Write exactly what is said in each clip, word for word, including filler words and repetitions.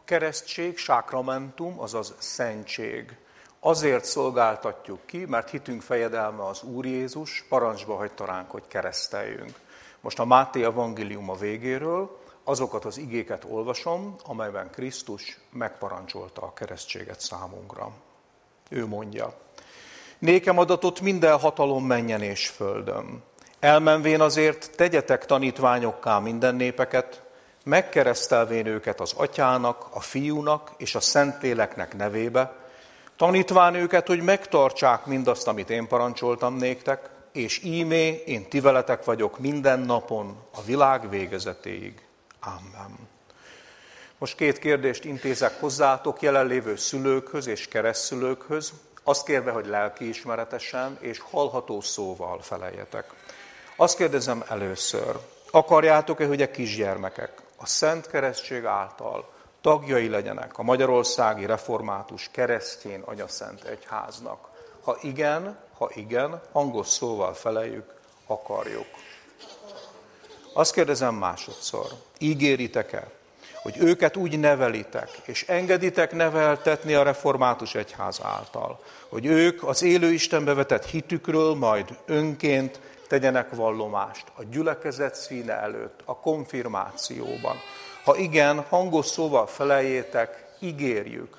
A keresztség, sákramentum, azaz szentség. Azért szolgáltatjuk ki, mert hitünk fejedelme az Úr Jézus, parancsba hagyta ránk, hogy kereszteljünk. Most a Máté evangéliuma végéről azokat az igéket olvasom, amelyben Krisztus megparancsolta a keresztséget számunkra. Ő mondja: nékem adatott minden hatalom mennyen és földön. Elmenvén azért tegyetek tanítványokká minden népeket, megkeresztelvén őket az Atyának, a Fiúnak és a Szentléleknek nevébe, tanítván őket, hogy megtartsák mindazt, amit én parancsoltam néktek, és ímé én ti veletek vagyok minden napon a világ végezetéig. Amen. Most két kérdést intézek hozzátok, jelenlévő szülőkhöz és keresztszülőkhöz, azt kérve, hogy lelkiismeretesen és hallható szóval feleljetek. Azt kérdezem először, akarjátok-e, hogy a kisgyermekek a Szent Keresztség által tagjai legyenek a Magyarországi Református Keresztény Anyaszent Egyháznak? Ha igen, ha igen, hangos szóval feleljük, akarjuk. Azt kérdezem másodszor, ígéritek-e, hogy őket úgy nevelitek, és engeditek neveltetni a Református Egyház által, hogy ők az élő Istenbe vetett hitükről majd önként tegyenek vallomást a gyülekezet színe előtt, a konfirmációban. Ha igen, hangos szóval feleljétek, ígérjük.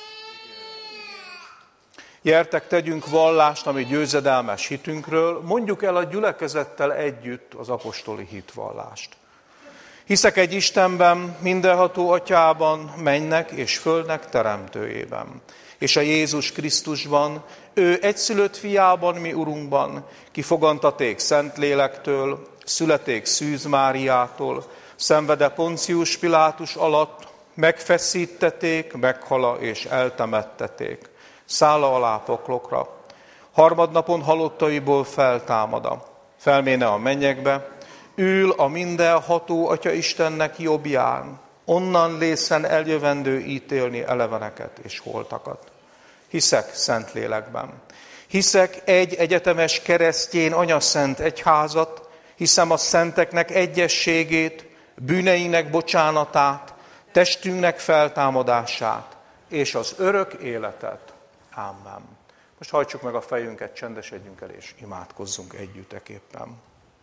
Gyertek, tegyünk vallást a mi győzedelmes hitünkről, mondjuk el a gyülekezettel együtt az apostoli hitvallást. Hiszek egy Istenben, mindenható Atyában, mennek és földnek teremtőjében, és a Jézus Krisztusban, ő egyszülött fiában, mi Urunkban, ki fogantaték Szentlélektől, születék Szűz Máriától, szenvede Poncius Pilátus alatt, megfeszítették, meghala és eltemetteték, szála alá poklokra. Harmadnapon halottaiból feltámada, felméne a mennyekbe, ül a mindenható Atya Istennek jobbján, onnan lészen eljövendő ítélni eleveneket és holtakat. Hiszek Szentlélekben. Hiszek egy egyetemes keresztény anyaszent egyházat, hiszem a szenteknek egyességét, bűneinek bocsánatát, testünknek feltámadását, és az örök életet. Amen. Most hajtsuk meg a fejünket, csendesedjünk el, és imádkozzunk együtteképpen.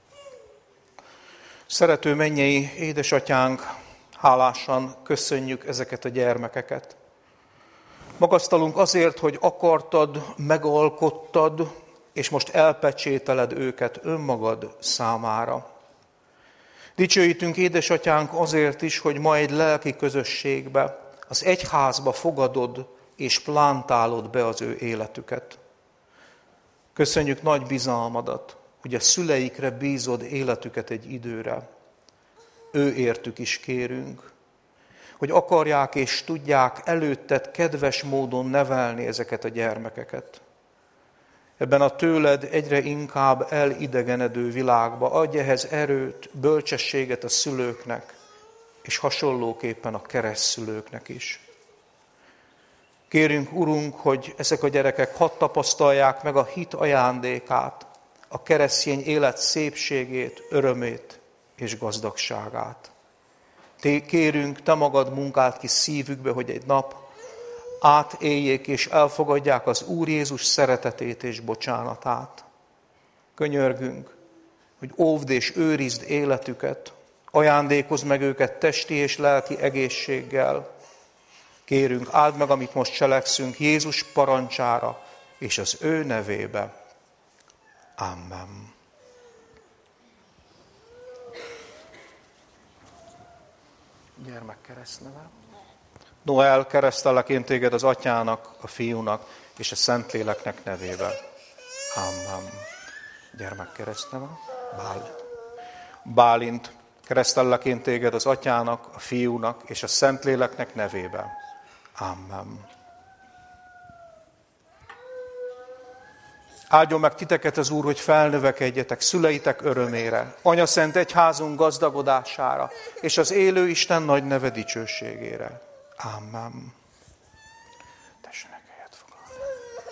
Szerető mennyei édesatyánk, hálásan köszönjük ezeket a gyermekeket. Magasztalunk azért, hogy akartad, megalkottad, és most elpecsételed őket önmagad számára. Dicsőítünk édesatyánk azért is, hogy ma egy lelki közösségbe, az egyházba fogadod és plántálod be az ő életüket. Köszönjük nagy bizalmadat, hogy a szüleikre bízod életüket egy időre. Ő értük is kérünk, hogy akarják és tudják előtted kedves módon nevelni ezeket a gyermekeket. Ebben a tőled egyre inkább elidegenedő világba adj ehhez erőt, bölcsességet a szülőknek, és hasonlóképpen a keresztszülőknek is. Kérünk, Urunk, hogy ezek a gyerekek hadd tapasztalják meg a hit ajándékát, a keresztény élet szépségét, örömét és gazdagságát. Té kérünk, te magad munkáld ki szívükbe, hogy egy nap átéljék és elfogadják az Úr Jézus szeretetét és bocsánatát. Könyörgünk, hogy óvd és őrizd életüket, ajándékozd meg őket testi és lelki egészséggel. Kérünk, áld meg, amit most cselekszünk Jézus parancsára és az ő nevébe. Amen. Gyermek keresztneve. Noel, keresztellek én téged az Atyának, a Fiúnak és a Szentléleknek nevébe. Amen. Gyermek keresztneve. Bál. Bálint, keresztellek én téged az Atyának, a Fiúnak és a Szentléleknek nevébe. Amen. Áldjon meg titeket az Úr, hogy felnövekedjetek szüleitek örömére, Anyaszent Egyházunk gazdagodására, és az élő Isten nagy neve dicsőségére. Amen. Tessenek helyet foglalni.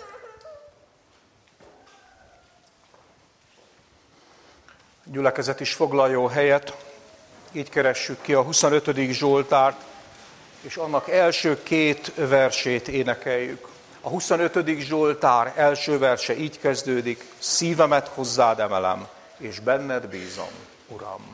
A gyülekezet is foglaljon helyet, így keressük ki a huszonötödik Zsoltárt, és annak első két versét énekeljük. A huszonötödik Zsoltár első verse így kezdődik: szívemet hozzád emelem, és benned bízom, Uram.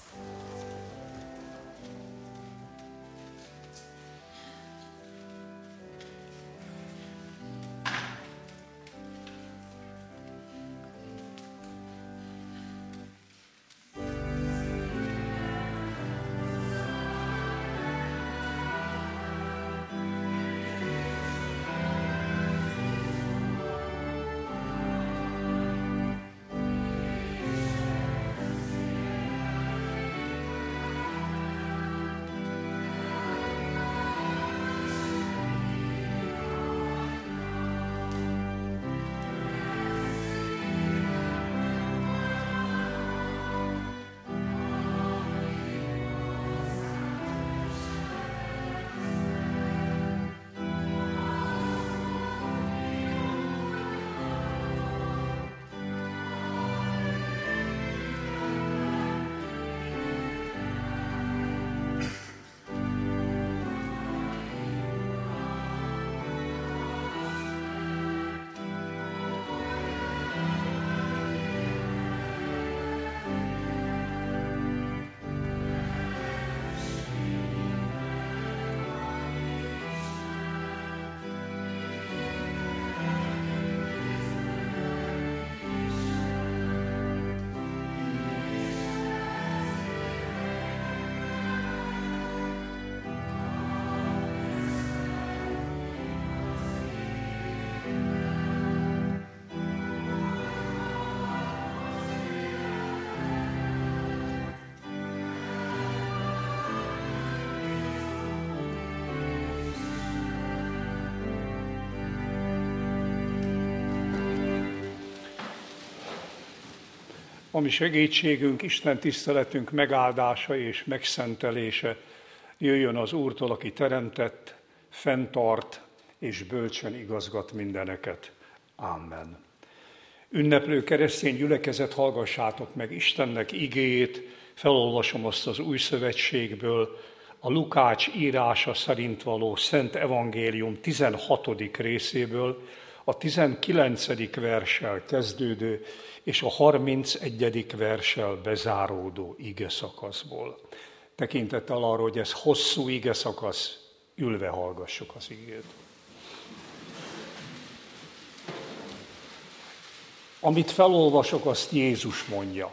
A mi segítségünk, Isten tiszteletünk megáldása és megszentelése jöjjön az Úrtól, aki teremtett, fenntart és bölcsen igazgat mindeneket. Amen. Ünneplő keresztény gyülekezet, hallgassátok meg Istennek igéjét, felolvasom azt az Új Szövetségből, a Lukács írása szerint való Szent Evangélium tizenhatodik részéből, a tizenkilencedik verssel kezdődő és a harmincegyedik verssel bezáródó ige szakaszból. Tekintettel arra, hogy ez hosszú ige szakasz, ülve hallgassuk az igét. Amit felolvasok, azt Jézus mondja.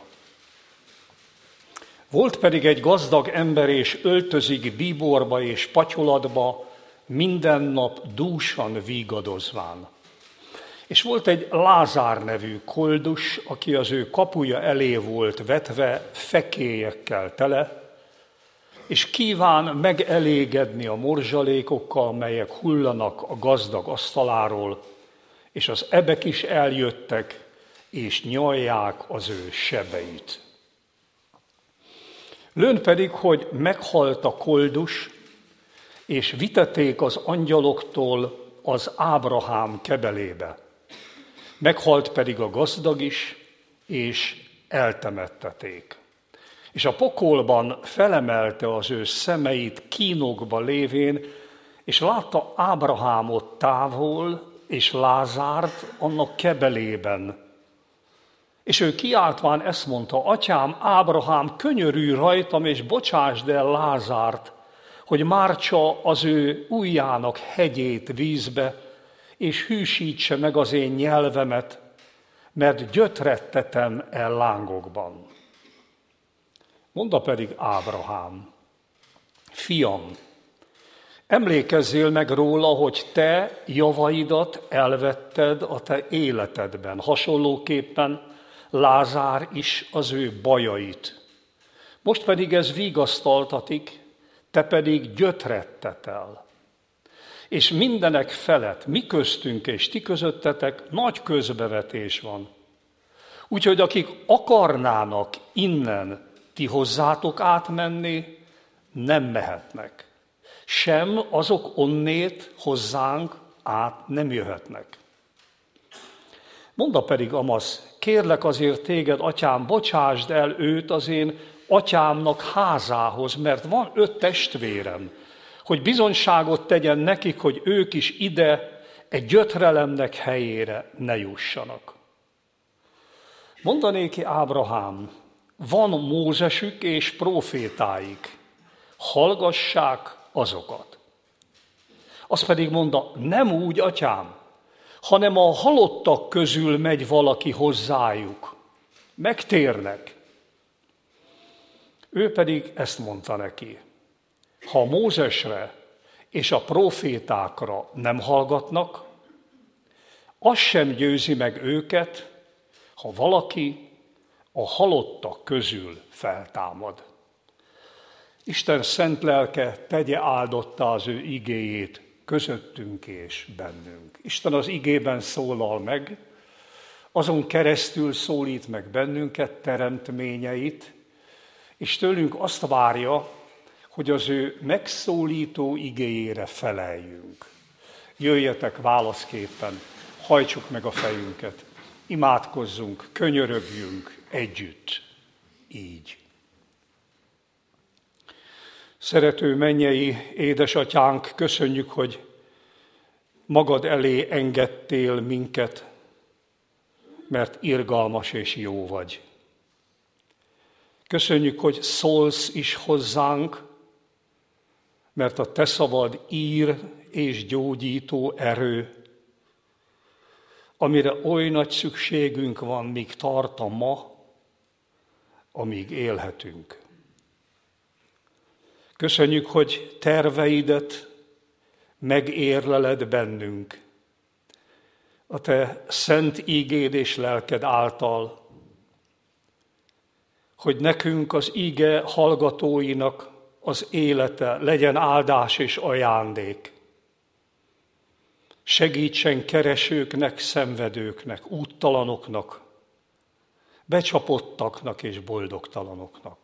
Volt pedig egy gazdag ember, és öltözik bíborba és patyolatba, minden nap dúsan vígadozván. És volt egy Lázár nevű koldus, aki az ő kapuja elé volt vetve fekélyekkel tele, és kíván megelégedni a morzsalékokkal, melyek hullanak a gazdag asztaláról, és az ebek is eljöttek, és nyalják az ő sebeit. Lőn pedig, hogy meghalt a koldus, és vitették az angyaloktól az Ábrahám kebelébe. Meghalt pedig a gazdag is, és eltemetteték. És a pokolban felemelte az ő szemeit kínokba lévén, és látta Ábrahámot távol, és Lázárt annak kebelében. És ő kiáltván ezt mondta: Atyám, Ábrahám, könyörülj rajtam, és bocsásd el Lázárt, hogy mártsa az ő ujjának hegyét vízbe, és hűsítse meg az én nyelvemet, mert gyötrettetem el lángokban. Mondta pedig Ábrahám: Fiam, emlékezzél meg róla, hogy te javaidat elvetted a te életedben, hasonlóképpen Lázár is az ő bajait. Most pedig ez vigasztaltatik, te pedig gyötrettetel. És mindenek felett, mi köztünk és ti közöttetek nagy közbevetés van. Úgyhogy akik akarnának innen ti hozzátok átmenni, nem mehetnek. Sem azok onnét hozzánk át nem jöhetnek. Monda pedig Amasz: kérlek azért téged, atyám, bocsásd el őt az én atyámnak házához, mert van öt testvérem, hogy bizonyságot tegyen nekik, hogy ők is ide egy gyötrelemnek helyére ne jussanak. Mondanéki Ábrahám, van Mózesük és prófétáik, hallgassák azokat. Azt pedig mondta, nem úgy, atyám, hanem a halottak közül megy valaki hozzájuk. Megtérnek. Ő pedig ezt mondta neki. Ha Mózesre és a prófétákra nem hallgatnak, az sem győzi meg őket, ha valaki a halottak közül feltámad. Isten szent lelke tegye áldottá az ő igéjét közöttünk és bennünk. Isten az igében szólal meg, azon keresztül szólít meg bennünket, teremtményeit, és tőlünk azt várja, hogy az ő megszólító igéjére feleljünk. Jöjjetek válaszképpen, hajtsuk meg a fejünket, imádkozzunk, könyörögjünk együtt, így. Szerető mennyei édesatyánk, köszönjük, hogy magad elé engedtél minket, mert irgalmas és jó vagy. Köszönjük, hogy szólsz is hozzánk, mert a te szavad ír és gyógyító erő, amire oly nagy szükségünk van, míg tart a ma, amíg élhetünk. Köszönjük, hogy terveidet megérleled bennünk, a te szent ígéd és lelked által, hogy nekünk az íge hallgatóinak az élete legyen áldás és ajándék. Segítsen keresőknek, szenvedőknek, úttalanoknak, becsapottaknak és boldogtalanoknak.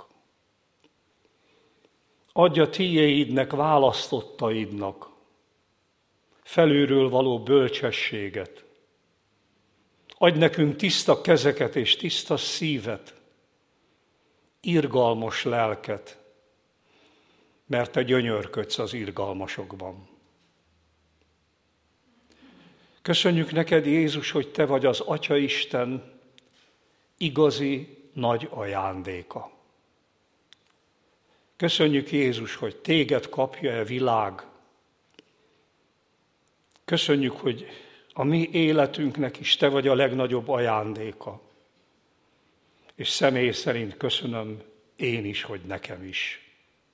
Adj a tiéidnek, választottaidnak felülről való bölcsességet. Adj nekünk tiszta kezeket és tiszta szívet, irgalmas lelket, mert te gyönyörködsz az irgalmasokban. Köszönjük neked, Jézus, hogy te vagy az Atyaisten igazi nagy ajándéka. Köszönjük, Jézus, hogy téged kapja a világ. Köszönjük, hogy a mi életünknek is te vagy a legnagyobb ajándéka. És személy szerint köszönöm én is, hogy nekem is.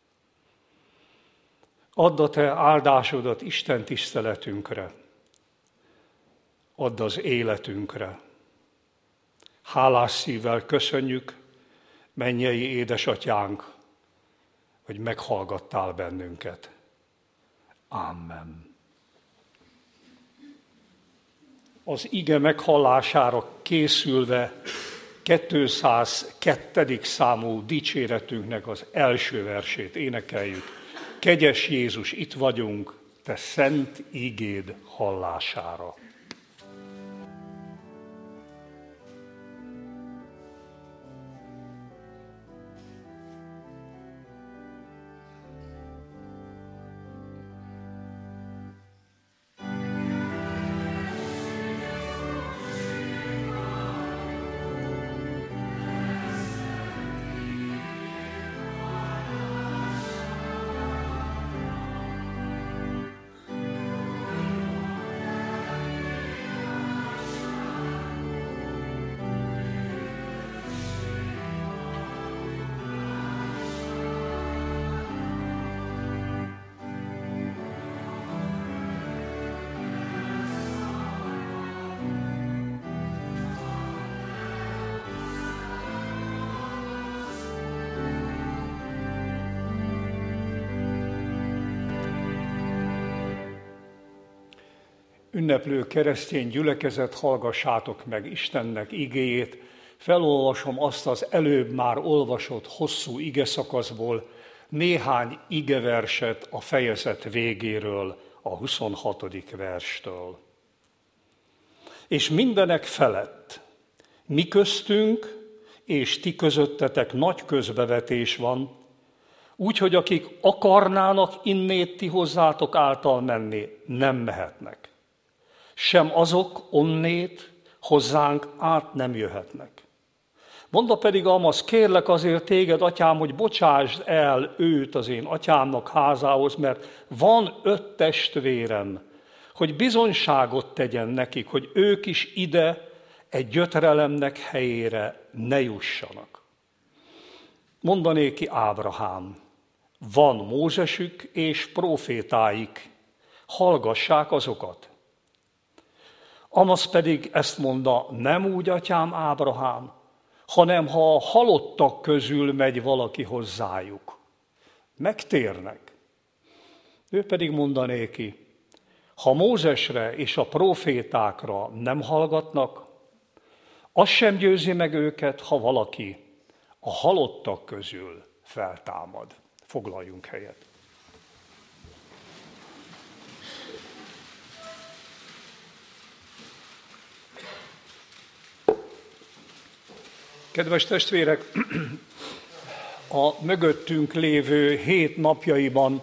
Add a te áldásodat Isten tiszteletünkre. Add az életünkre. Hálás szívvel köszönjük, mennyei édesatyánk, hogy meghallgattál bennünket. Amen. Az ige meghallására készülve kétszázkettő. számú dicséretünknek az első versét énekeljük. Kegyes Jézus, itt vagyunk, te szent igéd hallására. Ünneplő keresztény gyülekezet, hallgassátok meg Istennek igéjét. Felolvasom azt az előbb már olvasott hosszú igeszakaszból néhány igeverset a fejezet végéről, a huszonhatodik verstől. És mindenek felett, mi köztünk és ti közöttetek nagy közbevetés van, Úgy, hogy akik akarnának innét ti hozzátok által menni, nem mehetnek. Sem azok onnét hozzánk át nem jöhetnek. Mondta pedig Amasz, kérlek azért téged, atyám, hogy bocsásd el őt az én atyámnak házához, mert van öt testvérem, hogy bizonyságot tegyen nekik, hogy ők is ide egy gyötrelemnek helyére ne jussanak. Mondané ki Ábrahám, van Mózesük és prófétáik, hallgassák azokat. Amasz pedig ezt mondta, nem úgy, atyám Ábrahám, hanem ha a halottak közül megy valaki hozzájuk, megtérnek. Ő pedig mondané ki, ha Mózesre és a prófétákra nem hallgatnak, az sem győzi meg őket, ha valaki a halottak közül feltámad. Foglaljunk helyet. Kedves testvérek, a mögöttünk lévő hét napjaiban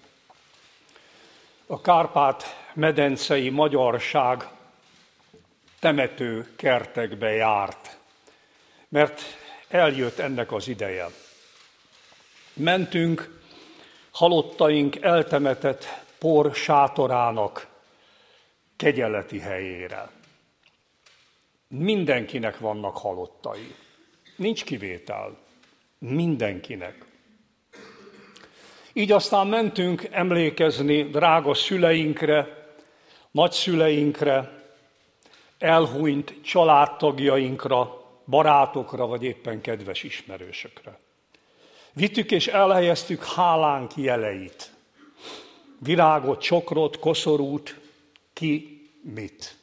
a Kárpát-medencei magyarság temető kertekbe járt, mert eljött ennek az ideje. Mentünk halottaink eltemetett por sátorának kegyeleti helyére. Mindenkinek vannak halottai. Nincs kivétel. Mindenkinek. Így aztán mentünk emlékezni drága szüleinkre, nagyszüleinkre, elhunyt családtagjainkra, barátokra, vagy éppen kedves ismerősökre. Vittük és elhelyeztük hálánk jeleit. Virágot, csokrot, koszorút, ki mit.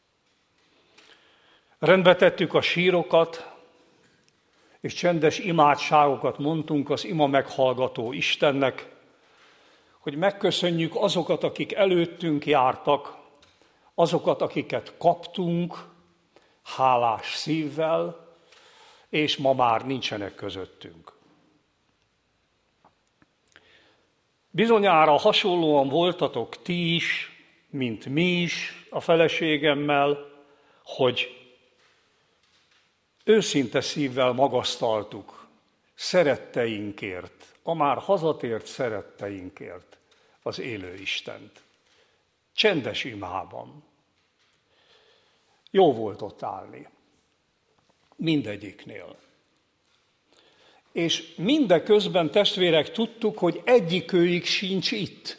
Rendbe tettük a sírokat, és csendes imádságokat mondtunk az ima meghallgató Istennek, hogy megköszönjük azokat, akik előttünk jártak, azokat, akiket kaptunk, hálás szívvel, és ma már nincsenek közöttünk. Bizonyára hasonlóan voltatok ti is, mint mi is a feleségemmel, hogy őszinte szívvel magasztaltuk szeretteinkért, a már hazatért szeretteinkért az élő Istent. Csendes imában. Jó volt ott állni. Mindegyiknél. És mindeközben, testvérek, tudtuk, hogy egyikőjük sincs itt.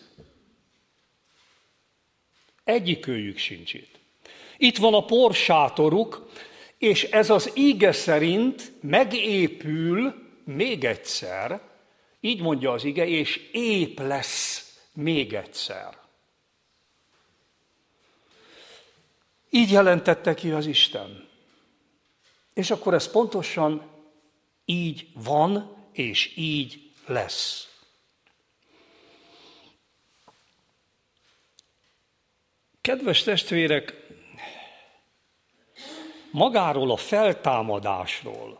Egyikőjük sincs itt. Itt van a porsátoruk, és ez az íge szerint megépül még egyszer, így mondja az ige, és ép lesz még egyszer. Így jelentette ki az Isten. És akkor ez pontosan így van, és így lesz. Kedves testvérek, magáról a feltámadásról,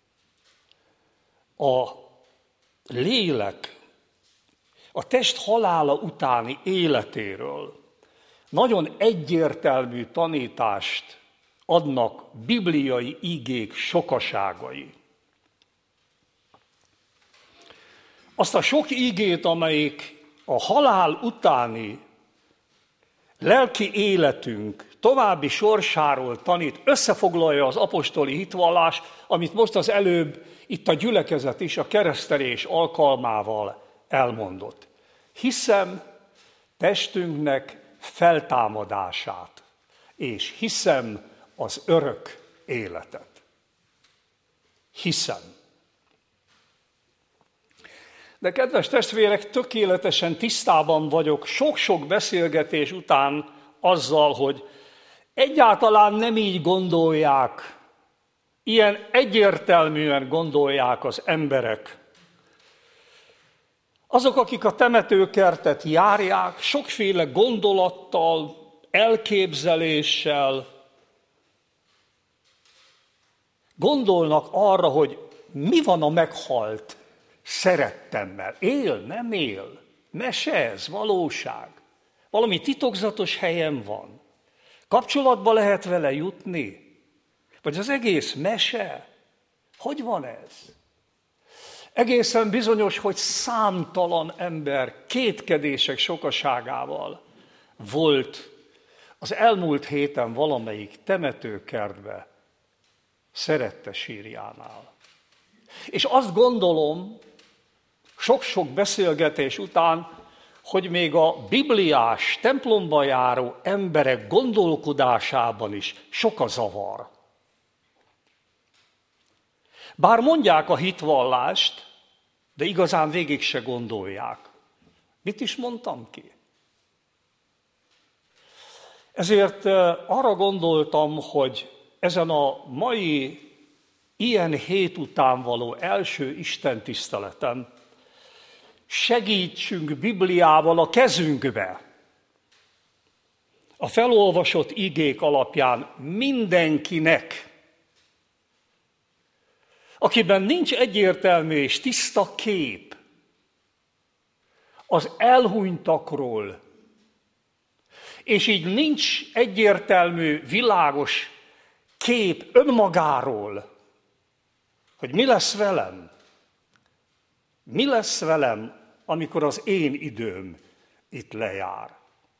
a lélek, a test halála utáni életéről nagyon egyértelmű tanítást adnak bibliai igék sokaságai. Azt a sok igét, amelyik a halál utáni lelki életünk további sorsáról tanít, összefoglalja az apostoli hitvallás, amit most az előbb itt a gyülekezet is a keresztelés alkalmával elmondott. Hiszem testünknek feltámadását, és hiszem az örök életet. Hiszem. De kedves testvérek, tökéletesen tisztában vagyok sok-sok beszélgetés után azzal, hogy egyáltalán nem így gondolják, ilyen egyértelműen gondolják az emberek. Azok, akik a temetőkertet járják, sokféle gondolattal, elképzeléssel gondolnak arra, hogy mi van a meghalt szerettemmel. Él, nem él. Mese ez, valóság. Valami titokzatos helyen van. Kapcsolatba lehet vele jutni? Vagy az egész mese? Hogy van ez? Egészen bizonyos, hogy számtalan ember kétkedések sokaságával volt az elmúlt héten valamelyik temetőkertbe, szerette sírjánál. És azt gondolom, sok-sok beszélgetés után, hogy még a bibliás, templomba járó emberek gondolkodásában is sok a zavar. Bár mondják a hitvallást, de igazán végig se gondolják. Mit is mondtam ki? Ezért arra gondoltam, hogy ezen a mai ilyen hét után való első istentiszteleten segítsünk Bibliával a kezünkbe. A felolvasott igék alapján mindenkinek, akiben nincs egyértelmű és tiszta kép az elhunytakról, és így nincs egyértelmű, világos kép önmagáról, hogy mi lesz velem, mi lesz velem, amikor az én időm itt lejár.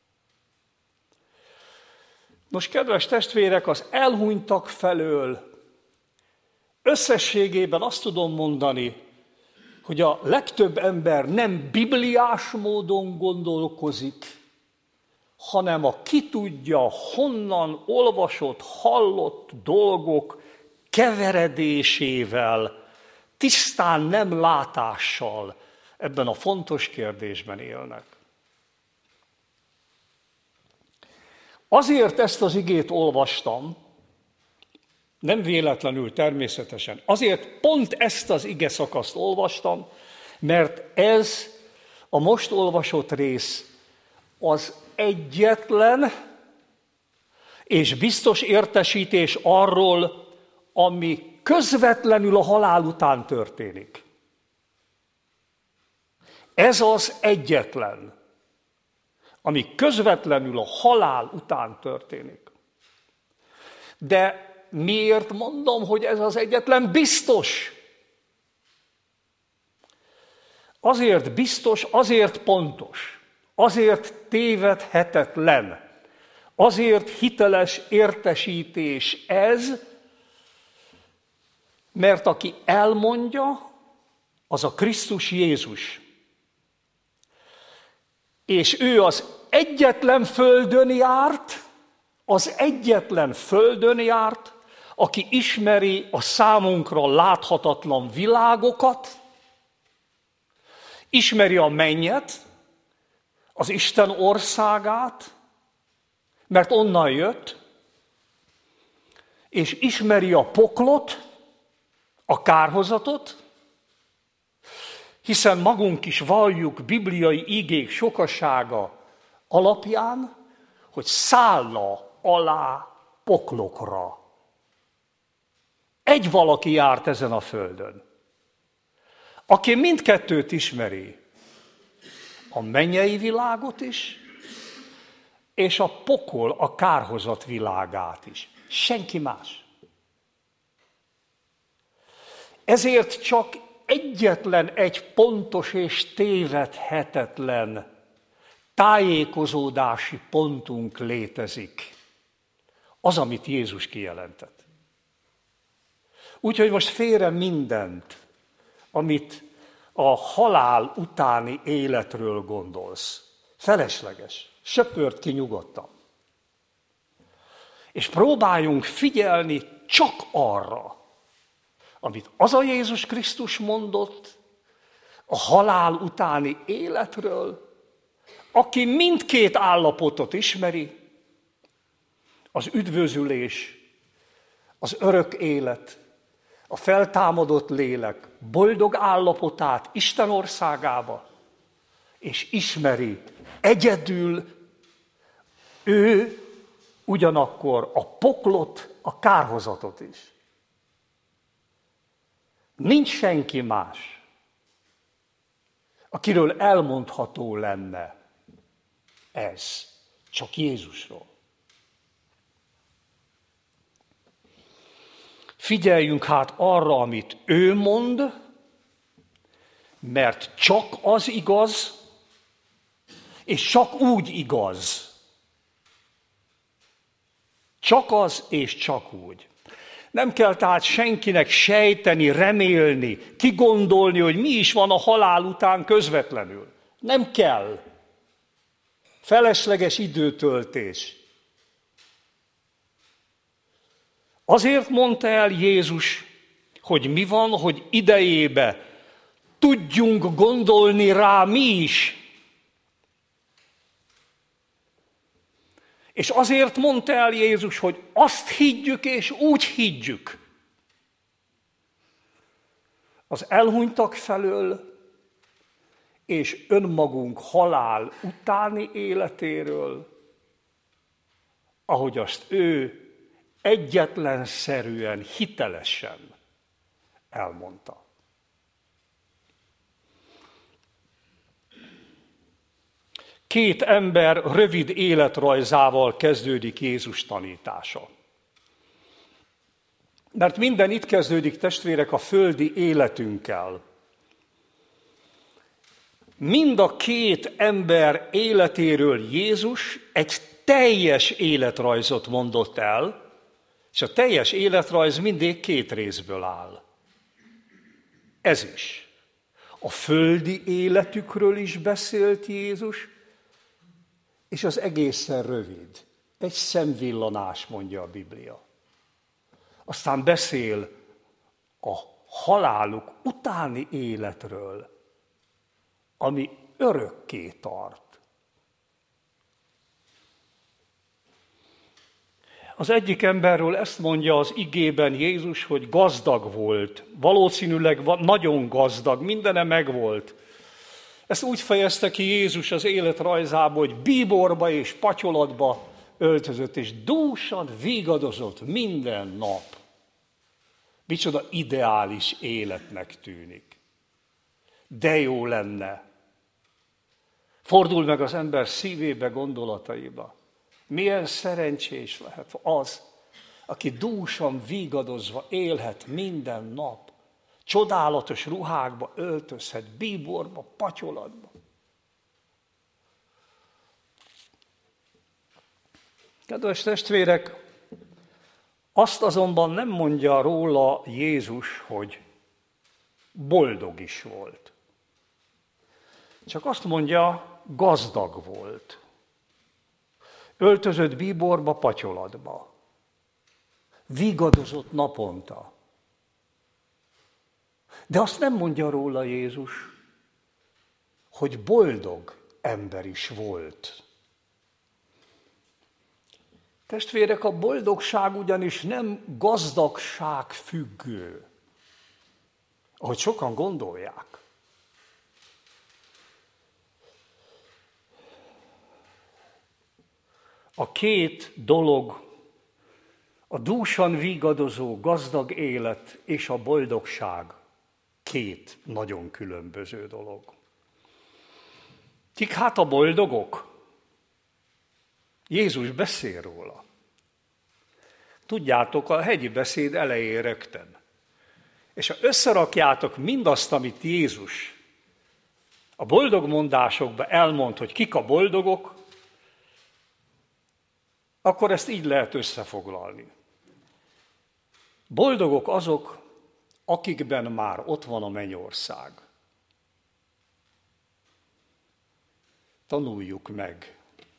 Nos, kedves testvérek, az elhunytak felől összességében azt tudom mondani, hogy a legtöbb ember nem bibliás módon gondolkozik, hanem a ki tudja, honnan olvasott, hallott dolgok keveredésével, tisztán nem látással ebben a fontos kérdésben élnek. Azért ezt az igét olvastam, nem véletlenül természetesen, azért pont ezt az ige szakaszt olvastam, mert ez a most olvasott rész az egyetlen és biztos értesítés arról, ami közvetlenül a halál után történik. Ez az egyetlen, ami közvetlenül a halál után történik. De miért mondom, hogy ez az egyetlen biztos? Azért biztos, azért pontos, azért tévedhetetlen, azért hiteles értesítés ez, mert aki elmondja, az a Krisztus Jézus. És ő az egyetlen földön járt, az egyetlen földön járt, aki ismeri a számunkra láthatatlan világokat, ismeri a mennyet, az Isten országát, mert onnan jött, és ismeri a poklot, a kárhozatot, hiszen magunk is valljuk bibliai igék sokasága alapján, hogy szálla alá poklokra. Egy valaki járt ezen a földön, aki mindkettőt ismeri, a mennyei világot is, és a pokol, a kárhozat világát is. Senki más. Ezért csak egyetlen egy pontos és tévedhetetlen tájékozódási pontunk létezik. Az, amit Jézus kijelentett. Úgyhogy most félre mindent, amit a halál utáni életről gondolsz. Felesleges. Söpört ki nyugodtan. És próbáljunk figyelni csak arra, amit az a Jézus Krisztus mondott a halál utáni életről, aki mindkét állapotot ismeri, az üdvözülés, az örök élet, a feltámadott lélek boldog állapotát Isten országába, és ismeri egyedül ő ugyanakkor a poklot, a kárhozatot is. Nincs senki más, akiről elmondható lenne ez, csak Jézusról. Figyeljünk hát arra, amit ő mond, mert csak az igaz, és csak úgy igaz. Csak az, és csak úgy. Nem kell tehát senkinek sejteni, remélni, kigondolni, hogy mi is van a halál után közvetlenül. Nem kell. Felesleges időtöltés. Azért mondta el Jézus, hogy mi van, hogy idejébe tudjunk gondolni rá mi is. És azért mondta el Jézus, hogy azt higgyük, és úgy higgyük. Az elhunytak felől, és önmagunk halál utáni életéről, ahogy azt ő egyetlenszerűen, hitelesen elmondta. Két ember rövid életrajzával kezdődik Jézus tanítása. Mert minden itt kezdődik, testvérek, a földi életünkkel. Mind a két ember életéről Jézus egy teljes életrajzot mondott el, és a teljes életrajz mindig két részből áll. Ez is. A földi életükről is beszélt Jézus, és az egészen rövid. Egy szemvillanás, mondja a Biblia. Aztán beszél a haláluk utáni életről, ami örökké tart. Az egyik emberről ezt mondja az igében Jézus, hogy gazdag volt. Valószínűleg nagyon gazdag, mindene megvolt. Ezt úgy fejezte ki Jézus az életrajzába, hogy bíborba és patyolatba öltözött, és dúsan vigadozott minden nap. Micsoda ideális életnek tűnik. De jó lenne. Fordul meg az ember szívébe, gondolataiba. Milyen szerencsés lehet az, aki dúsan vigadozva élhet minden nap. Csodálatos ruhákba öltözhet, bíborba, patyolatba. Kedves testvérek, azt azonban nem mondja róla Jézus, hogy boldog is volt. Csak azt mondja, gazdag volt. Öltözött bíborba, patyolatba. Vigadozott naponta. De azt nem mondja róla Jézus, hogy boldog ember is volt. Testvérek, a boldogság ugyanis nem gazdagság függő, ahogy sokan gondolják. A két dolog, a dúsan vigadozó gazdag élet és a boldogság két nagyon különböző dolog. Kik hát a boldogok? Jézus beszél róla. Tudjátok, a hegyi beszéd elején rögtön. És ha összerakjátok mindazt, amit Jézus a boldog mondásokban elmond, hogy kik a boldogok, akkor ezt így lehet összefoglalni. Boldogok azok, akikben már ott van a mennyország. Tanuljuk meg.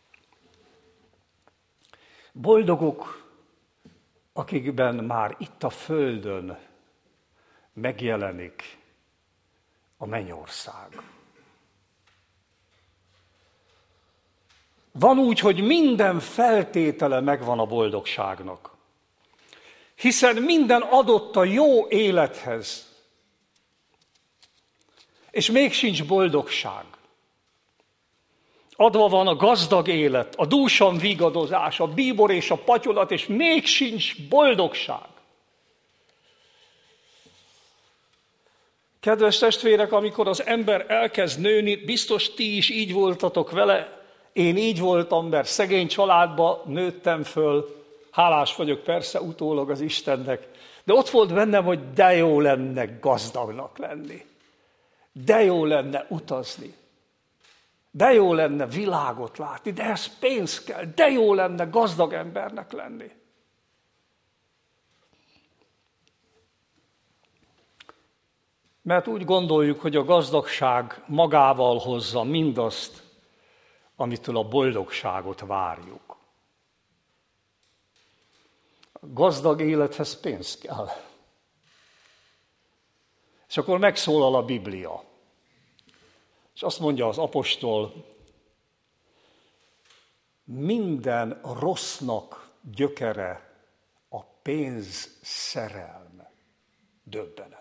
Boldogok, akikben már itt a földön megjelenik a mennyország. Van úgy, hogy minden feltétele megvan a boldogságnak. Hiszen minden adott a jó élethez. És még sincs boldogság. Adva van a gazdag élet, a dúsan vigadozás, a bíbor és a patyolat, és még sincs boldogság. Kedves testvérek, amikor az ember elkezd nőni, biztos ti is így voltatok vele, én így voltam, mert szegény családba nőttem föl, hálás vagyok persze utólag az Istennek, de ott volt bennem, hogy de jó lenne gazdagnak lenni, de jó lenne utazni, de jó lenne világot látni, de ez pénz kell, de jó lenne gazdag embernek lenni. Mert úgy gondoljuk, hogy a gazdagság magával hozza mindazt, amitől a boldogságot várjuk. A gazdag élethez pénz kell. És akkor megszólal a Biblia. És azt mondja az apostol, minden rossznak gyökere a pénz szerelme. Döbbenetes.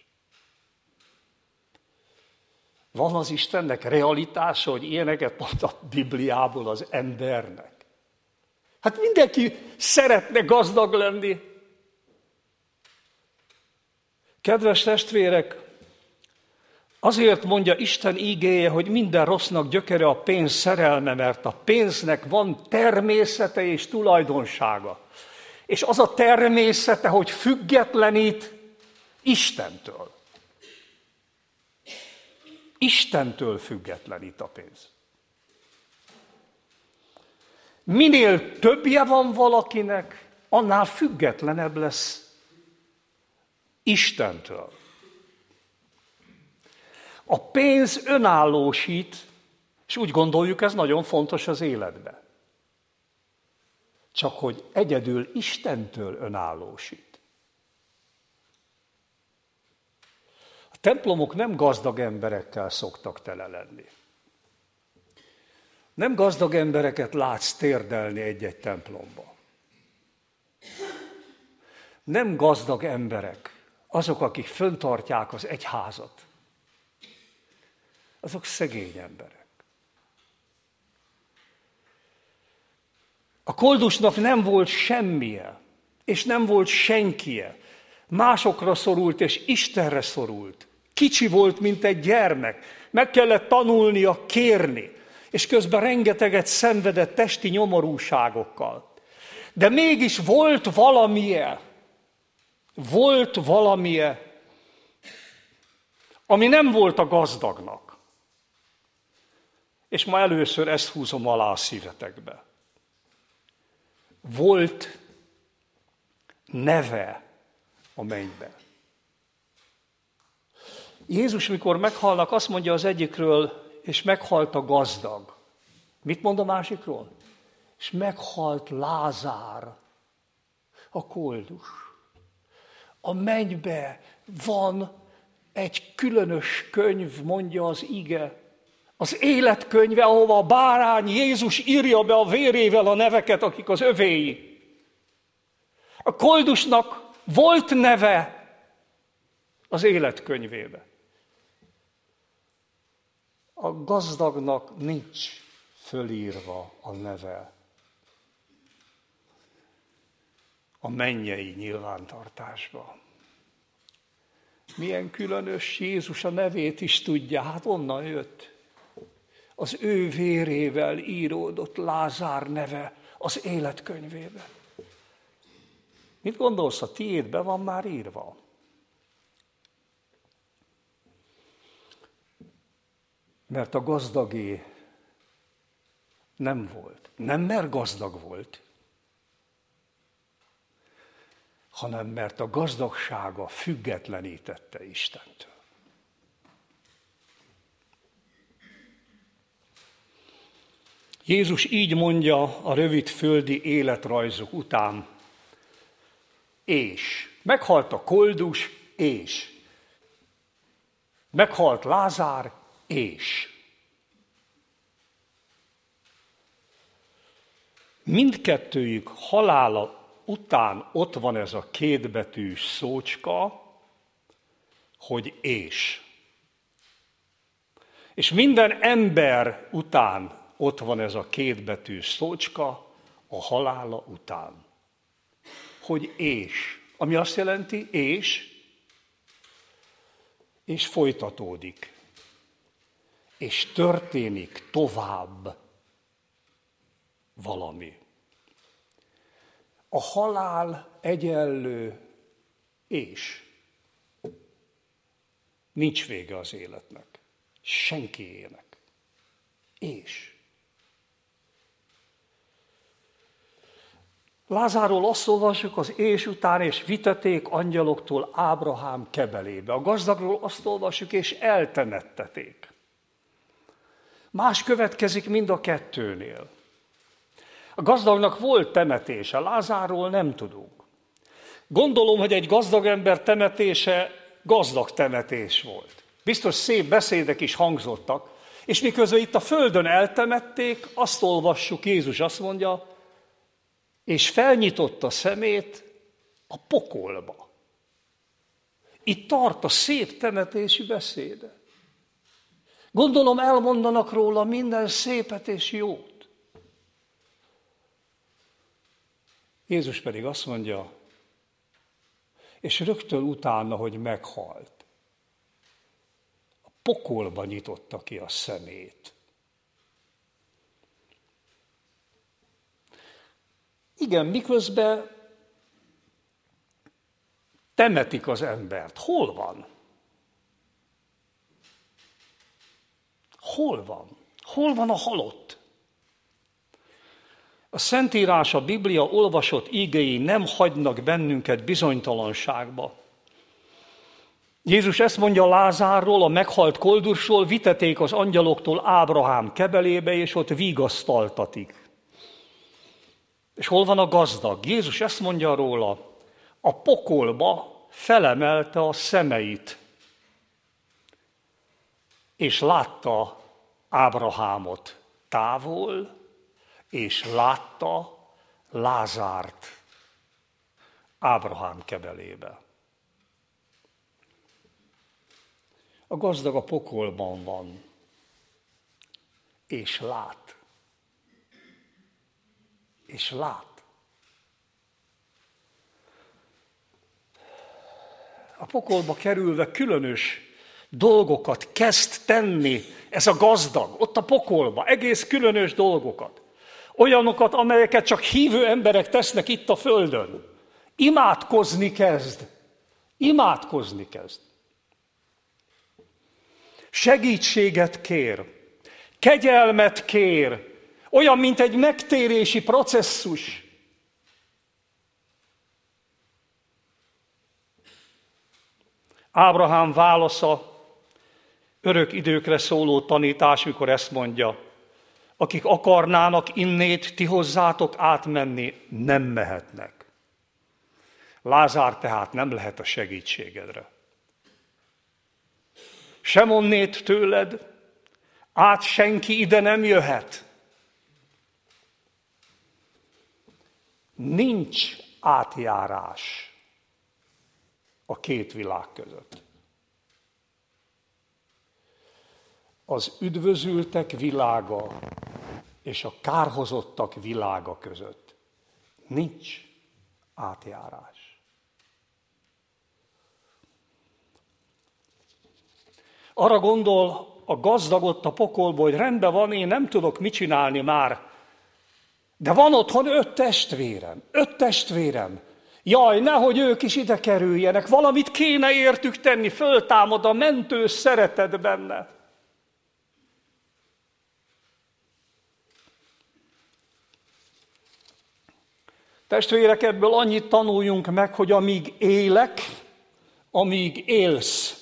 Van az Istennek realitása, hogy ilyeneket mond a Bibliából az embernek? Hát mindenki szeretne gazdag lenni. Kedves testvérek, azért mondja Isten ígéje, hogy minden rossznak gyökere a pénz szerelme, mert a pénznek van természete és tulajdonsága. És az a természete, hogy függetlenít Istentől. Istentől függetlenít a pénz. Minél többje van valakinek, annál függetlenebb lesz Istentől. A pénz önállósít, és úgy gondoljuk, ez nagyon fontos az életben. Csak hogy egyedül Istentől önállósít. A templomok nem gazdag emberekkel szoktak tele lenni. Nem gazdag embereket látsz térdelni egy-egy templomba. Nem gazdag emberek azok, akik föntartják az egyházat. Azok szegény emberek. A koldusnak nem volt semmije, és nem volt senkie. Másokra szorult, és Istenre szorult. Kicsi volt, mint egy gyermek. Meg kellett tanulnia kérni, és közben rengeteget szenvedett testi nyomorúságokkal. De mégis volt valamije, volt valamije, ami nem volt a gazdagnak. És ma először ezt húzom alá a szívetekbe. Volt neve a mennybe. Jézus, mikor meghalnak, azt mondja az egyikről, és meghalt a gazdag. Mit mond a másikról? És meghalt Lázár, a koldus. A mennybe van egy különös könyv, mondja az ige, az életkönyve, ahova a bárány Jézus írja be a vérével a neveket, akik az övéi. A koldusnak volt neve az életkönyvébe. A gazdagnak nincs fölírva a neve a mennyei nyilvántartásba. Milyen különös, Jézus a nevét is tudja, hát onnan jött. Az ő vérével íródott Lázár neve az életkönyvébe. Mit gondolsz, a tiédbe van már írva? Mert a gazdagé nem volt. Nem mert gazdag volt, hanem mert a gazdagsága függetlenítette Istentől. Jézus így mondja a rövid földi életrajzok után, és meghalt a koldus, és meghalt Lázár, és mindkettőjük halála után ott van ez a kétbetűs szócska, hogy és. És minden ember után ott van ez a kétbetűs szócska, a halála után. Hogy és. Ami azt jelenti, és és folytatódik, és történik tovább valami. A halál egyenlő és. Nincs vége az életnek. Senkiének. És. Lázárról azt olvassuk az és után, és viteték angyaloktól Ábrahám kebelébe. A gazdagról azt olvassuk, és eltemetteték. Más következik mind a kettőnél. A gazdagnak volt temetése, Lázárról nem tudunk. Gondolom, hogy egy gazdag ember temetése gazdag temetés volt. Biztos szép beszédek is hangzottak, és miközben itt a földön eltemették, azt olvassuk, Jézus azt mondja, és felnyitotta szemét a pokolba. Itt tart a szép temetési beszéde. Gondolom elmondanak róla minden szépet és jót. Jézus pedig azt mondja, és rögtön utána, hogy meghalt, a pokolba nyitotta ki a szemét. Igen, miközben temetik az embert. Hol van? Hol van? Hol van a halott? A Szentírás, a Biblia olvasott ígéi nem hagynak bennünket bizonytalanságba. Jézus ezt mondja Lázárról, a meghalt koldursról, viteték az angyaloktól Ábrahám kebelébe, és ott vigasztaltatik. És hol van a gazdag? Jézus ezt mondja róla, a pokolba felemelte a szemeit, és látta Ábrahámot távol, és látta Lázárt Ábrahám kebelébe. A gazdag a pokolban van, és lát. És lát. A pokolba kerülve különös dolgokat kezd tenni ez a gazdag, ott a pokolba, egész különös dolgokat. Olyanokat, amelyeket csak hívő emberek tesznek itt a földön. Imádkozni kezd. Imádkozni kezd. Segítséget kér. Kegyelmet kér. Olyan, mint egy megtérési processzus. Ábrahám válasza örök időkre szóló tanítás, mikor ezt mondja, akik akarnának innét, ti hozzátok átmenni, nem mehetnek. Lázár tehát nem lehet a segítségedre. Sem onnét tőled, át senki ide nem jöhet. Nincs átjárás a két világ között. Az üdvözültek világa és a kárhozottak világa között nincs átjárás. Arra gondol a gazdag ott a pokolból, hogy rendben van, én nem tudok mit csinálni már, de van otthon öt testvérem, öt testvérem. Jaj, nehogy ők is ide kerüljenek, valamit kéne értük tenni, föltámad a mentő szeretet benne. Testvérek, ebből annyit tanuljunk meg, hogy amíg élek, amíg élsz,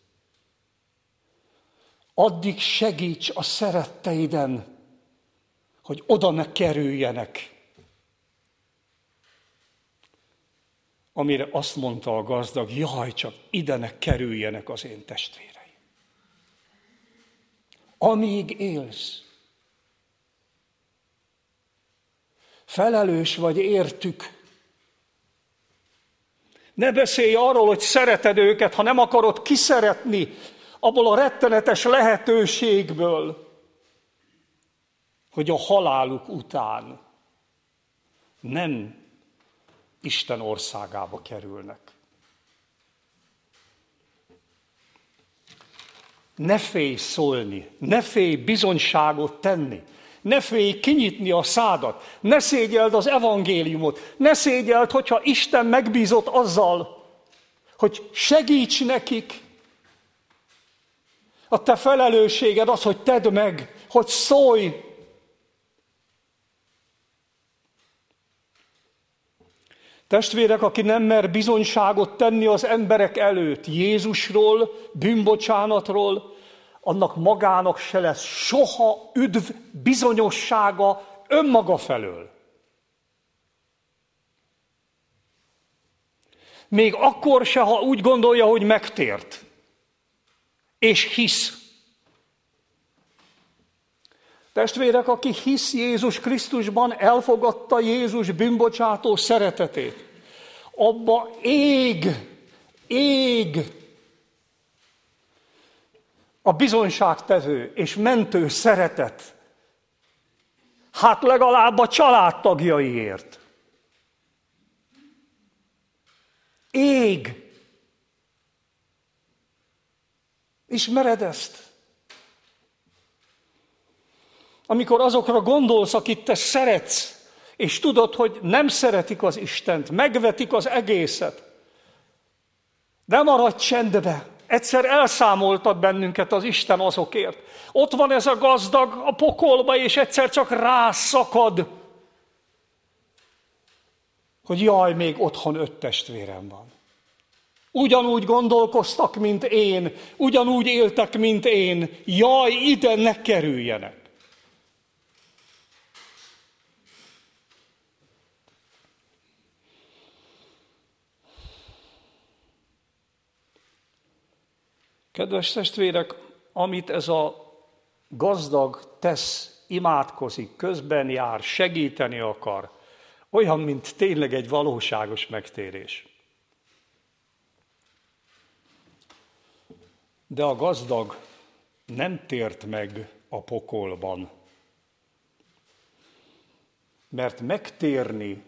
addig segíts a szeretteiden, hogy oda ne kerüljenek. Amire azt mondta a gazdag, jaj, csak ide ne kerüljenek az én testvéreim. Amíg élsz, felelős vagy értük. Ne beszélj arról, hogy szereted őket, ha nem akarod kiszeretni abból a rettenetes lehetőségből, hogy a haláluk után nem Isten országába kerülnek. Ne félj szólni, ne félj bizonyságot tenni, ne félj kinyitni a szádat, ne szégyeld az evangéliumot, ne szégyeld, hogyha Isten megbízott azzal, hogy segíts nekik. A te felelősséged az, hogy tedd meg, hogy szólj. Testvérek, aki nem mer bizonyságot tenni az emberek előtt Jézusról, bűnbocsánatról, annak magának se lesz soha üdv bizonyossága önmaga felől. Még akkor se, ha úgy gondolja, hogy megtért, és hisz. Testvérek, aki hisz Jézus Krisztusban, elfogadta Jézus bűnbocsátó szeretetét, abba ég, ég a bizonyságtevő és mentő szeretet. Hát legalább a családtagjaiért. Ég. Ismered ezt? Amikor azokra gondolsz, akit te szeretsz, és tudod, hogy nem szeretik az Istent, megvetik az egészet, de maradj csendbe. Egyszer elszámoltat bennünket az Isten azokért. Ott van ez a gazdag a pokolba, és egyszer csak rászakad, hogy jaj, még otthon öt testvérem van. Ugyanúgy gondolkoztak, mint én, ugyanúgy éltek, mint én. Jaj, ide ne kerüljenek. Kedves testvérek, amit ez a gazdag tesz, imádkozik, közben jár, segíteni akar, olyan, mint tényleg egy valóságos megtérés. De a gazdag nem tért meg a pokolban, mert megtérni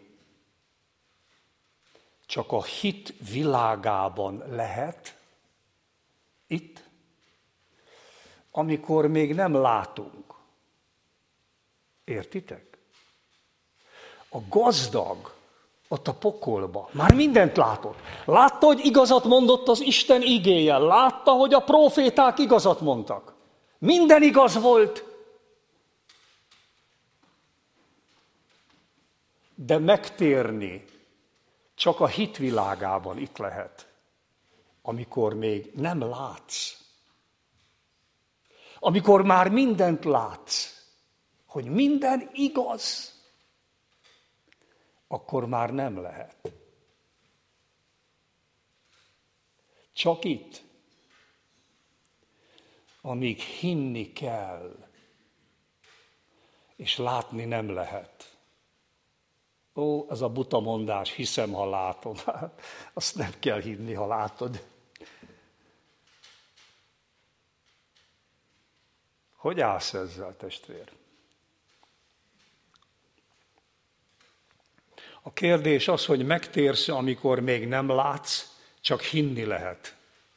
csak a hit világában lehet, itt, amikor még nem látunk. Értitek? A gazdag ott a pokolba már mindent látott. Látta, hogy igazat mondott az Isten igéje. Látta, hogy a próféták igazat mondtak. Minden igaz volt. De megtérni csak a hitvilágában itt lehet, amikor még nem látsz. Amikor már mindent látsz, hogy minden igaz, akkor már nem lehet. Csak itt, amíg hinni kell, és látni nem lehet. Ó, ez a buta mondás, hiszem, ha látom. Azt nem kell hinni, ha látod. Hogy állsz ezzel, testvér? A kérdés az, hogy megtérsz, amikor még nem látsz, csak hinni lehet.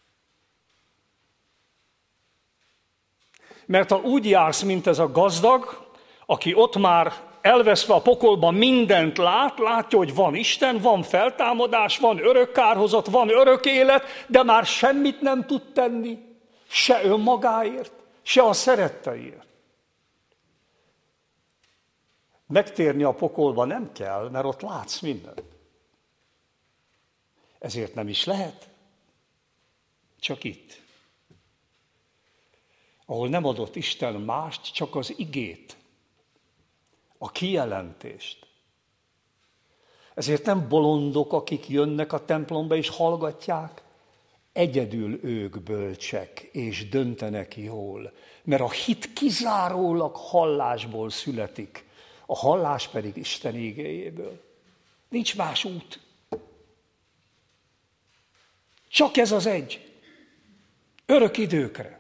Mert ha úgy jársz, mint ez a gazdag, aki ott már elveszve a pokolban mindent lát, látja, hogy van Isten, van feltámadás, van örök kárhozat, van örök élet, de már semmit nem tud tenni, se önmagáért, se a szeretteiért. Megtérni a pokolba nem kell, mert ott látsz mindent. Ezért nem is lehet. Csak itt. Ahol nem adott Isten mást, csak az igét. A kijelentést. Ezért nem bolondok, akik jönnek a templomba és hallgatják. Egyedül ők bölcsek és döntenek jól. Mert a hit kizárólag hallásból születik. A hallás pedig Isten igéjéből. Nincs más út. Csak ez az egy. Örök időkre.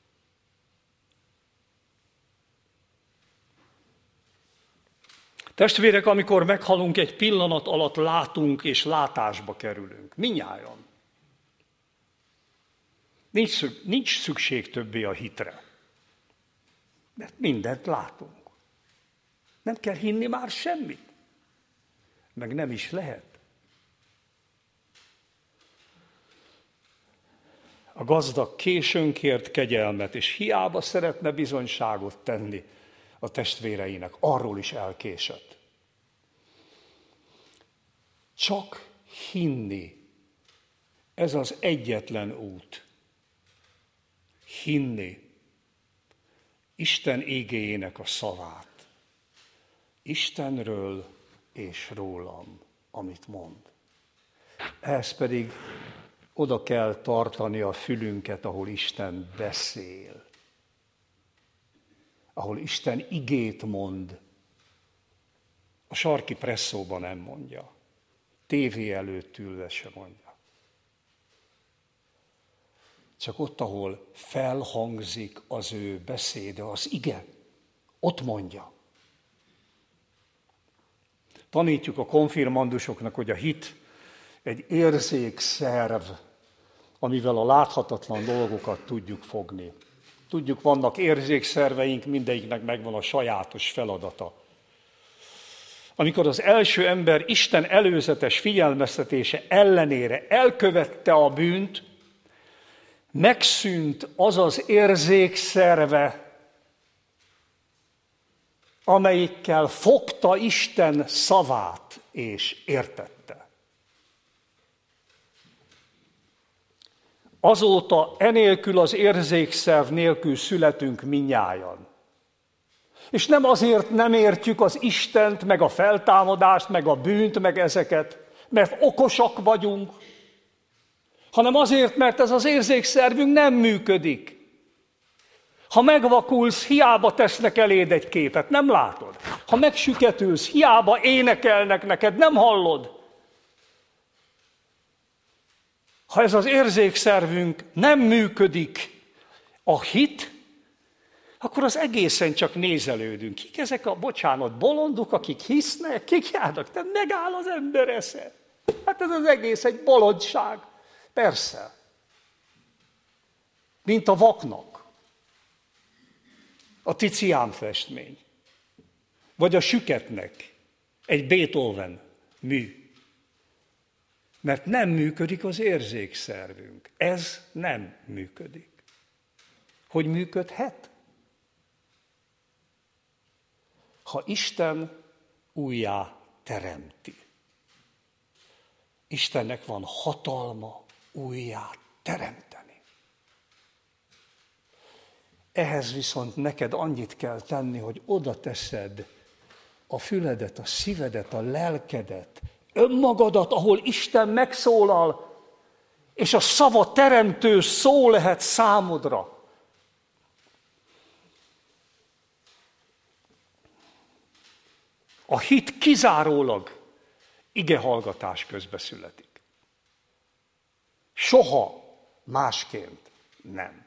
Testvérek, amikor meghalunk, egy pillanat alatt látunk és látásba kerülünk. Mindnyájan. Nincs, nincs szükség többé a hitre, mert mindent látunk. Nem kell hinni már semmit, meg nem is lehet. A gazdag későn kért kegyelmet, és hiába szeretne bizonyságot tenni a testvéreinek, arról is elkésett. Csak hinni, ez az egyetlen út. Hinni Isten igéjének a szavát. Istenről és rólam, amit mond. Ehhez pedig oda kell tartani a fülünket, ahol Isten beszél. Ahol Isten igét mond. A sarki presszóban nem mondja. Tévé előtt ülve se mondja. Csak ott, ahol felhangzik az ő beszéde, az ige, ott mondja. Tanítjuk a konfirmandusoknak, hogy a hit egy érzékszerv, amivel a láthatatlan dolgokat tudjuk fogni. Tudjuk, vannak érzékszerveink, mindegyiknek megvan a sajátos feladata. Amikor az első ember Isten előzetes figyelmeztetése ellenére elkövette a bűnt, megszűnt az az érzékszerve, amelyikkel fogta Isten szavát és értette. Azóta enélkül az érzékszerv nélkül születünk mindnyájan. És nem azért nem értjük az Istent, meg a feltámadást, meg a bűnt, meg ezeket, mert okosak vagyunk, hanem azért, mert ez az érzékszervünk nem működik. Ha megvakulsz, hiába tesznek eléd egy képet, nem látod. Ha megsüketülsz, hiába énekelnek neked, nem hallod. Ha ez az érzékszervünk nem működik, a hit, akkor az egészen csak nézelődünk. Kik ezek a, bocsánat, bolondok, akik hisznek? Kik járnak? Tehát megáll az ember esze. Hát ez az egész egy bolondság. Persze. Mint a vaknak. A Tizian festmény. Vagy a süketnek egy Beethoven mű. Mert nem működik az érzékszervünk. Ez nem működik. Hogy működhet? Ha Isten újjá teremti. Istennek van hatalma újjá teremteni. Ehhez viszont neked annyit kell tenni, hogy oda teszed a füledet, a szívedet, a lelkedet, önmagadat, ahol Isten megszólal, és a szava teremtő szó lehet számodra. A hit kizárólag igehallgatás közben születik. Soha másként nem.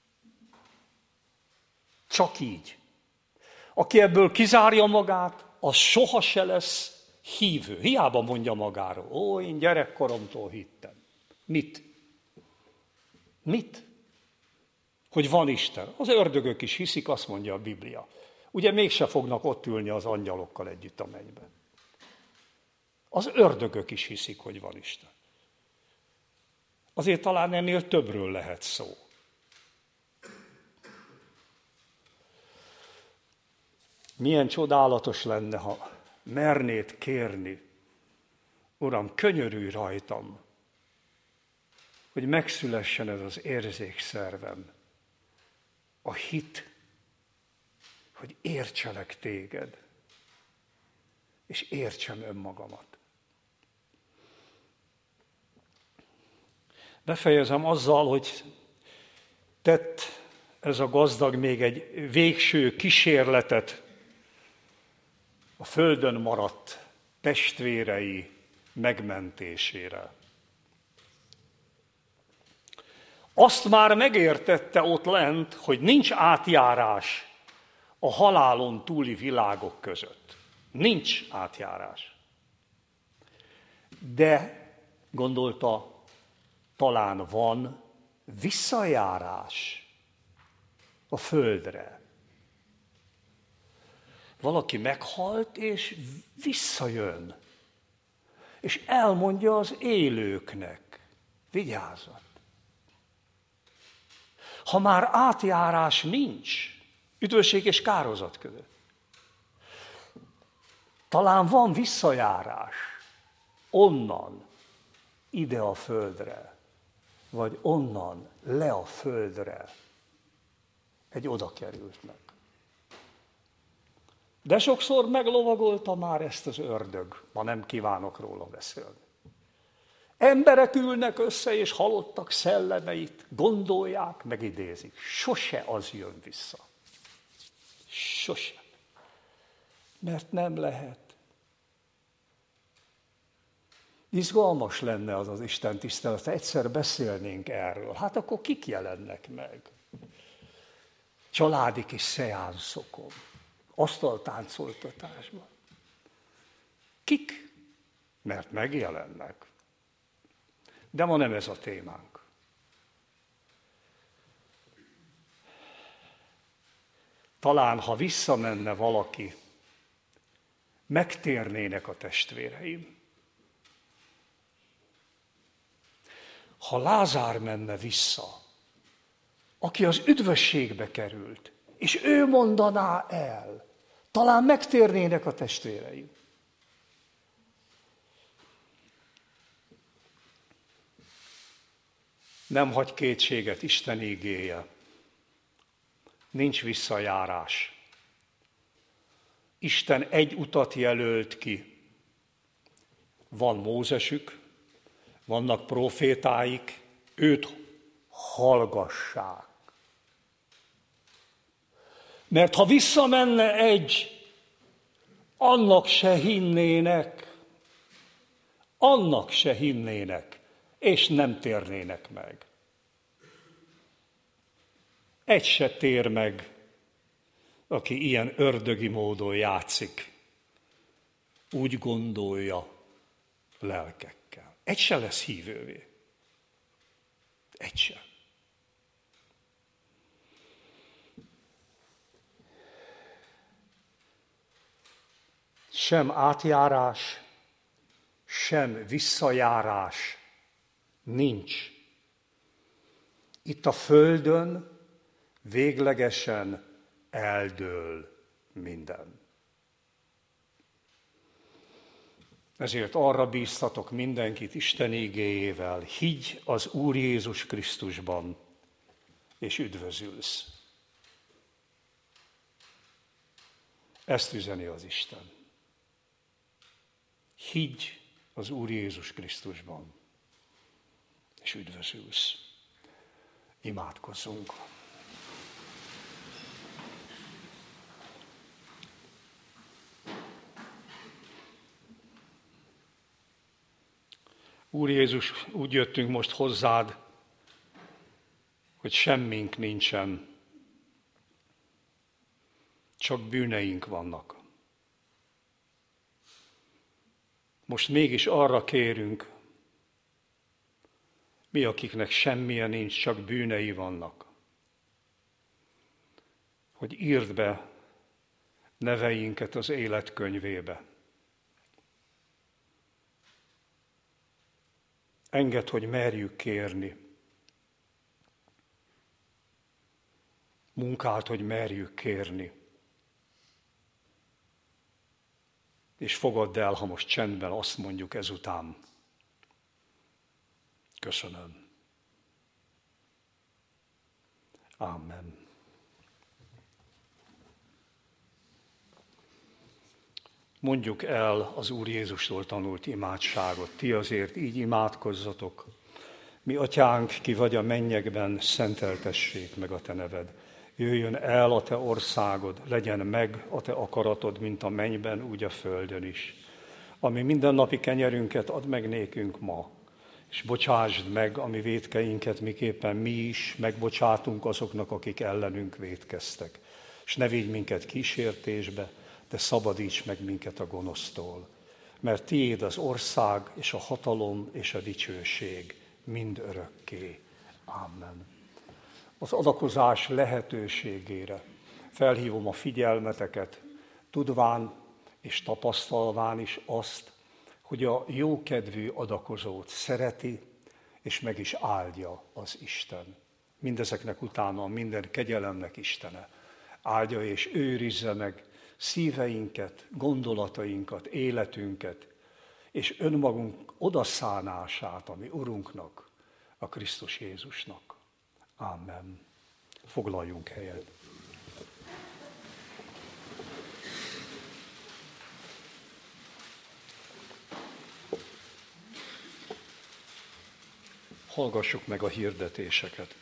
Csak így. Aki ebből kizárja magát, az soha se lesz hívő. Hiába mondja magáról. Ó, én gyerekkoromtól hittem. Mit? Mit? Hogy van Isten. Az ördögök is hiszik, azt mondja a Biblia. Ugye mégse fognak ott ülni az angyalokkal együtt a mennyben. Az ördögök is hiszik, hogy van Isten. Azért talán ennél többről lehet szó. Milyen csodálatos lenne, ha mernéd kérni, Uram, könyörülj rajtam, hogy megszülessen ez az érzékszervem, a hit, hogy értselek téged, és értsem önmagamat. Befejezem azzal, hogy tett ez a gazdag még egy végső kísérletet a földön maradt testvérei megmentésére. Azt már megértette ott lent, hogy nincs átjárás a halálon túli világok között. Nincs átjárás. De gondolta, talán van visszajárás a földre. Valaki meghalt, és visszajön. És elmondja az élőknek, vigyázzat. Ha már átjárás nincs, üdvösség és kárhozat között, talán van visszajárás onnan ide a földre, vagy onnan le a földre egy oda kerültnek. De sokszor meglovagolta már ezt az ördög, ma nem kívánok róla beszélni. Emberek ülnek össze, és halottak szellemeit gondolják, megidézik. Sose az jön vissza. Sose. Mert nem lehet. Izgalmas lenne az az Isten tisztelet, egyszer beszélnénk erről. Hát akkor kik jelennek meg? Családi kis szeánszokon, asztaltáncoltatásban. Kik? Mert megjelennek. De ma nem ez a témánk. Talán, ha visszamenne valaki, megtérnének a testvéreim. Ha Lázár menne vissza, aki az üdvösségbe került, és ő mondaná el, talán megtérnének a testvéreim. Nem hagy kétséget Isten ígéje. Nincs visszajárás. Isten egy utat jelölt ki. Van Mózesük, vannak profétáik, őt hallgassák. Mert ha visszamenne egy, annak se hinnének, annak se hinnének, és nem térnének meg. Egy se tér meg, aki ilyen ördögi módon játszik, úgy gondolja lelkekkel. Egy se lesz hívővé. Egy se. Sem átjárás, sem visszajárás nincs. Itt a földön véglegesen eldől minden. Ezért arra bíztatok mindenkit Isten igéjével, higgy az Úr Jézus Krisztusban, és üdvözülsz. Ezt üzeni az Isten. Higgy az Úr Jézus Krisztusban, és üdvözülsz. Imádkozzunk. Úr Jézus, úgy jöttünk most hozzád, hogy semmink nincsen, csak bűneink vannak. Most mégis arra kérünk, mi, akiknek semmilyen nincs, csak bűnei vannak, hogy írd be neveinket az életkönyvébe. Engedd, hogy merjük kérni. Munkáld, hogy merjük kérni. És fogadd el, ha most csendben azt mondjuk ezután. Köszönöm. Amen. Mondjuk el az Úr Jézustól tanult imádságot. Ti azért így imádkozzatok. Mi, Atyánk, ki vagy a mennyekben, szenteltessék meg a te neved. Jöjjön el a te országod, legyen meg a te akaratod, mint a mennyben, úgy a földön is. Ami mindennapi kenyerünket add meg nékünk ma, és bocsásd meg a mi vétkeinket, miképpen mi is megbocsátunk azoknak, akik ellenünk vétkeztek. És ne vigy minket kísértésbe, de szabadíts meg minket a gonosztól. Mert tiéd az ország, és a hatalom, és a dicsőség mind örökké. Amen. Az adakozás lehetőségére felhívom a figyelmeteket, tudván és tapasztalván is azt, hogy a jókedvű adakozót szereti, és meg is áldja az Isten. Mindezeknek utána minden kegyelemnek Istene áldja és őrizze meg szíveinket, gondolatainkat, életünket, és önmagunk odaszánását a mi Urunknak, a Krisztus Jézusnak. Amen. Foglaljunk helyet. Hallgassuk meg a hirdetéseket.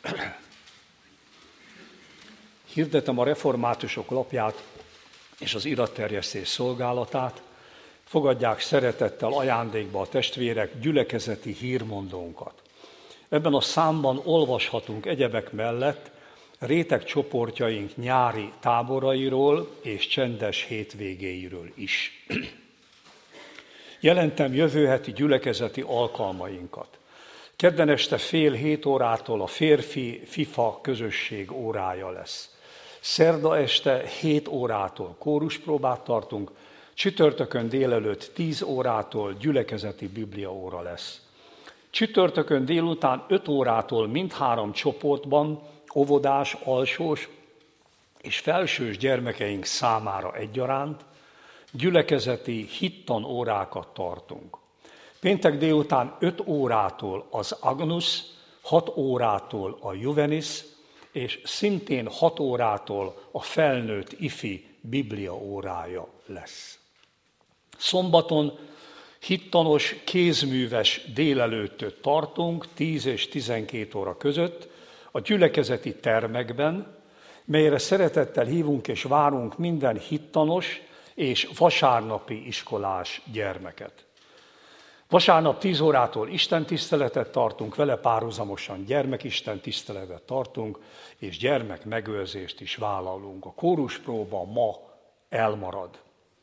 Hirdetem a reformátusok lapját és az iratterjesztés szolgálatát. Fogadják szeretettel ajándékba a testvérek gyülekezeti hírmondónkat. Ebben a számban olvashatunk egyebek mellett réteg csoportjaink nyári táborairól és csendes hétvégéiről is. Jelentem jövő heti gyülekezeti alkalmainkat. Kedden este fél hét órától a férfi FIFA közösség órája lesz. Szerda este hét órától kóruspróbát tartunk, csütörtökön délelőtt tíz órától gyülekezeti bibliaóra lesz. Csütörtökön délután öt órától mindhárom csoportban óvodás, alsós és felsős gyermekeink számára egyaránt gyülekezeti hittan órákat tartunk. Péntek délután öt órától az Agnus, hat órától a Juvenis, és szintén hat órától a felnőtt ifi biblia órája lesz. Szombaton hittanos, kézműves délelőttöt tartunk tíz és tizenkét óra között a gyülekezeti termekben, melyre szeretettel hívunk és várunk minden hittanos és vasárnapi iskolás gyermeket. Vasárnap tíz órától istentiszteletet tartunk, vele párhuzamosan gyermekistentiszteletet tartunk, és gyermekmegőrzést is vállalunk. A kóruspróba ma elmarad.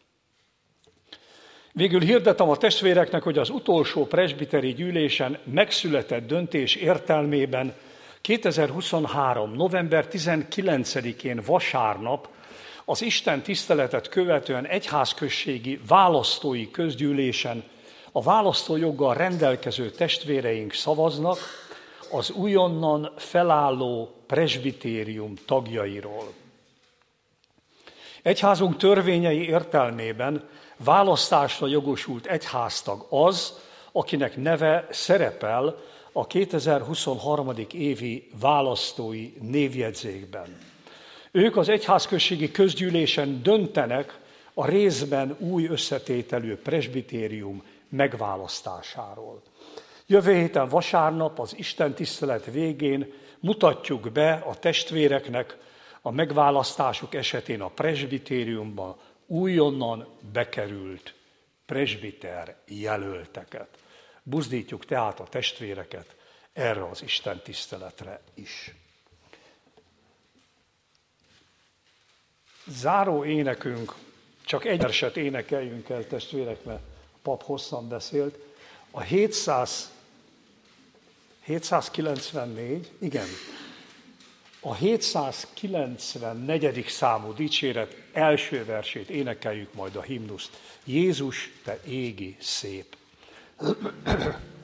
Végül hirdetem a testvéreknek, hogy az utolsó presbiteri gyűlésen megszületett döntés értelmében kétezer-huszonhárom. november tizenkilencedikén vasárnap az Isten tiszteletet követően egyházközségi választói közgyűlésen a választójoggal rendelkező testvéreink szavaznak az újonnan felálló presbitérium tagjairól. Egyházunk törvényei értelmében választásra jogosult egyháztag az, akinek neve szerepel a kétezer-huszonhárom. évi választói névjegyzékben. Ők az egyházközségi közgyűlésen döntenek a részben új összetételű presbitérium megválasztásáról. Jövő héten vasárnap az istentisztelet végén mutatjuk be a testvéreknek a megválasztásuk esetén a presbitériumba újonnan bekerült presbiter jelölteket. Buzdítjuk tehát a testvéreket erre az istentiszteletre is. Záró énekünk, csak egy verset énekeljünk el, testvérek, mert a pap hosszan beszélt. A hétszáz, hétszázkilencvennégy, igen, a hétszázkilencvennegyedik számú dicséret első versét énekeljük majd a himnuszt. Jézus, te égi szép.